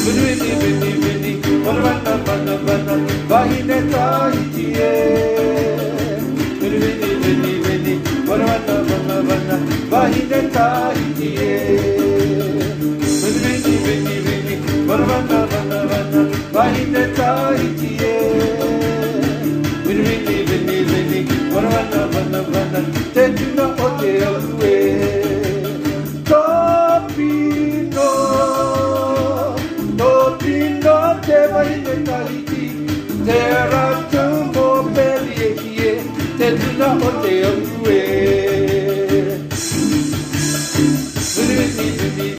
vini vini vini Varvana vana vana Vahine Tahitiye Vini vini vini vini Varvana vana vana Vahine Tahitiye Vini vini vini vini Varvana vana vana Vahine Tahitiye Vini vini vini vini Varvana vana vana Tejuna ote alue Topino Topino te vahine Tahiti Terra tumbo peli ekie Tejuna ote alue